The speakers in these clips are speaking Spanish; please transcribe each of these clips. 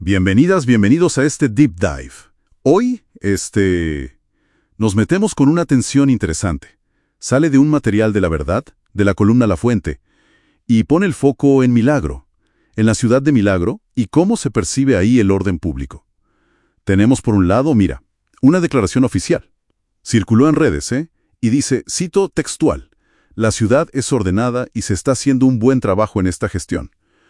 Bienvenidas, bienvenidos a este Deep Dive. Hoy, nos metemos con una tensión interesante. Sale de un material de La Verdad, de la columna La Fuente, y pone el foco en Milagro, en la ciudad de Milagro, y cómo se percibe ahí el orden público. Tenemos por un lado, mira, una declaración oficial. Circuló en redes, y dice, cito textual, «La ciudad es ordenada y se está haciendo un buen trabajo en esta gestión».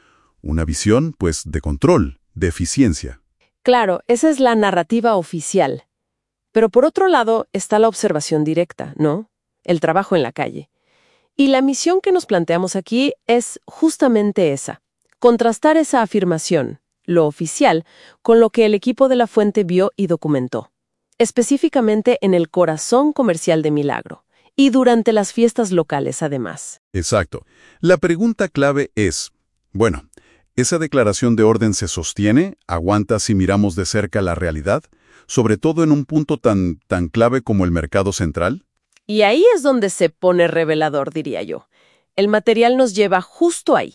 Una visión, pues, de control, de eficiencia. Claro, esa es la narrativa oficial. Pero por otro lado está la observación directa, ¿no? El trabajo en la calle. Y la misión que nos planteamos aquí es justamente esa. Contrastar esa afirmación, lo oficial, con lo que el equipo de La Fuente vio y documentó. Específicamente en el corazón comercial de Milagro. Y durante las fiestas locales, además. Exacto. La pregunta clave es, bueno, ¿esa declaración de orden se sostiene, aguanta si miramos de cerca la realidad, sobre todo en un punto tan clave como el mercado central? Y ahí es donde se pone revelador, diría yo. El material nos lleva justo ahí,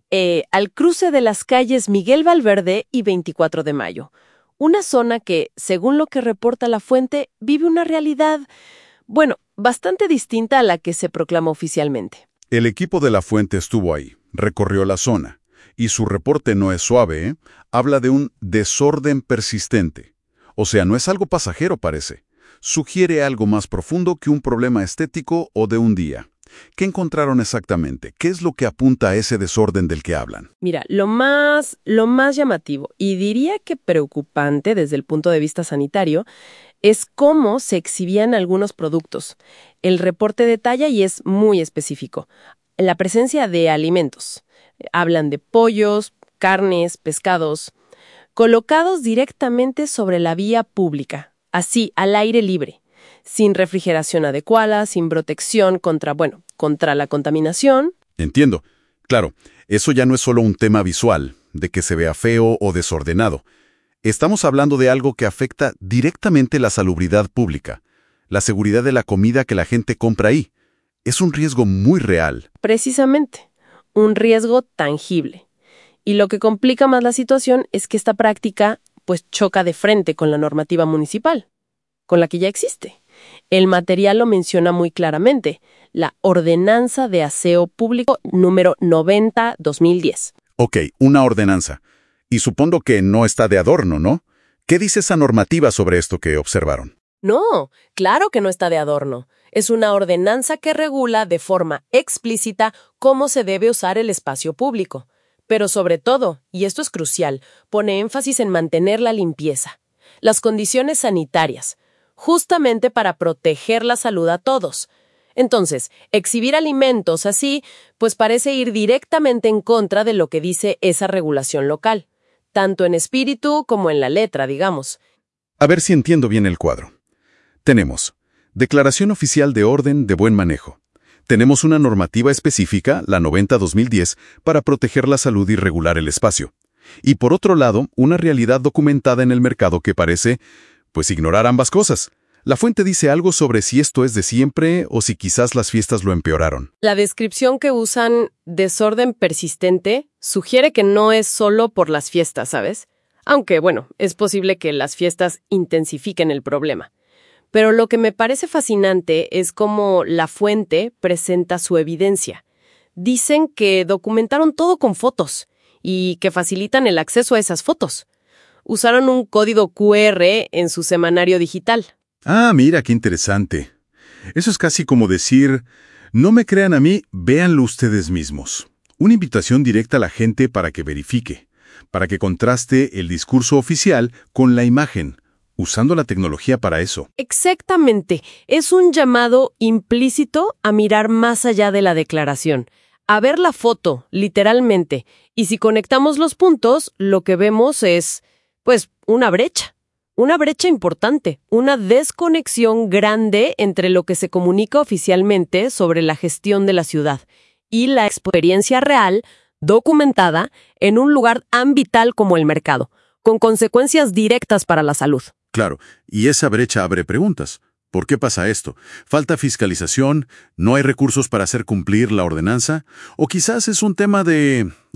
al cruce de las calles Miguel Valverde y 24 de Mayo. Una zona que, según lo que reporta La Fuente, vive una realidad, bueno, bastante distinta a la que se proclama oficialmente. El equipo de La Fuente estuvo ahí, recorrió la zona. Y su reporte no es suave, Habla de un desorden persistente. O sea, no es algo pasajero, parece. Sugiere algo más profundo que un problema estético o de un día. ¿Qué encontraron exactamente? ¿Qué es lo que apunta a ese desorden del que hablan? Mira, lo más llamativo, y diría que preocupante desde el punto de vista sanitario, es cómo se exhibían algunos productos. El reporte detalla y es muy específico. La presencia de alimentos. Hablan de pollos, carnes, pescados, colocados directamente sobre la vía pública, así, al aire libre, sin refrigeración adecuada, sin protección contra la contaminación. Entiendo. Claro, eso ya no es solo un tema visual, de que se vea feo o desordenado. Estamos hablando de algo que afecta directamente la salubridad pública, la seguridad de la comida que la gente compra ahí. Es un riesgo muy real. Precisamente. Un riesgo tangible. Y lo que complica más la situación es que esta práctica, pues, choca de frente con la normativa municipal, con la que ya existe. El material lo menciona muy claramente, la Ordenanza de Aseo Público número 90/2010. Ok, una ordenanza. Y supongo que no está de adorno, ¿no? ¿Qué dice esa normativa sobre esto que observaron? No, claro que no está de adorno. Es una ordenanza que regula de forma explícita cómo se debe usar el espacio público. Pero sobre todo, y esto es crucial, pone énfasis en mantener la limpieza, las condiciones sanitarias, justamente para proteger la salud a todos. Entonces, exhibir alimentos así, pues parece ir directamente en contra de lo que dice esa regulación local, tanto en espíritu como en la letra, digamos. A ver si entiendo bien el cuadro. Tenemos Declaración Oficial de Orden de Buen Manejo. Tenemos una normativa específica, la 90/2010, para proteger la salud y regular el espacio. Y por otro lado, una realidad documentada en el mercado que parece, pues, ignorar ambas cosas. La Fuente dice algo sobre si esto es de siempre o si quizás las fiestas lo empeoraron. La descripción que usan, desorden persistente, sugiere que no es solo por las fiestas, ¿sabes? Aunque, bueno, es posible que las fiestas intensifiquen el problema. Pero lo que me parece fascinante es cómo La Fuente presenta su evidencia. Dicen que documentaron todo con fotos y que facilitan el acceso a esas fotos. Usaron un código QR en su semanario digital. Ah, mira, qué interesante. Eso es casi como decir, no me crean a mí, véanlo ustedes mismos. Una invitación directa a la gente para que verifique, para que contraste el discurso oficial con la imagen, usando la tecnología para eso. Exactamente. Es un llamado implícito a mirar más allá de la declaración, a ver la foto, literalmente. Y si conectamos los puntos, lo que vemos es, pues, una brecha. Una brecha importante, una desconexión grande entre lo que se comunica oficialmente sobre la gestión de la ciudad y la experiencia real, documentada, en un lugar tan vital como el mercado, con consecuencias directas para la salud. Claro, y esa brecha abre preguntas. ¿Por qué pasa esto? ¿Falta fiscalización? ¿No hay recursos para hacer cumplir la ordenanza? ¿O quizás es un tema de, no sé,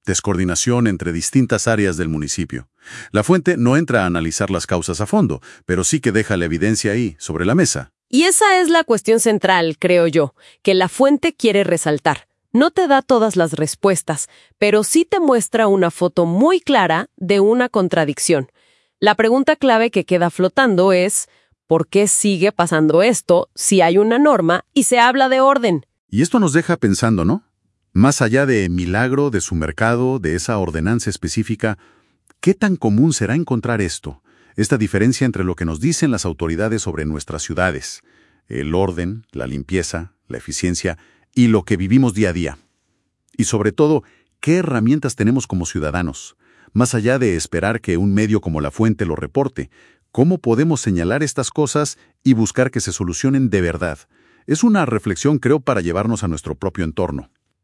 descoordinación entre distintas áreas del municipio. La fuente no entra a analizar las causas a fondo, pero sí que deja la evidencia ahí, sobre la mesa. Y esa es la cuestión central, creo yo, que la fuente quiere resaltar. No te da todas las respuestas, pero sí te muestra una foto muy clara de una contradicción. La pregunta clave que queda flotando es, ¿por qué sigue pasando esto si hay una norma y se habla de orden? Y esto nos deja pensando, ¿no? Más allá de milagro, de su mercado, de esa ordenanza específica, ¿qué tan común será encontrar esto? Esta diferencia entre lo que nos dicen las autoridades sobre nuestras ciudades, el orden, la limpieza, la eficiencia y lo que vivimos día a día. Y sobre todo, ¿qué herramientas tenemos como ciudadanos? Más allá de esperar que un medio como La Fuente lo reporte, ¿cómo podemos señalar estas cosas y buscar que se solucionen de verdad? Es una reflexión, creo, para llevarnos a nuestro propio entorno.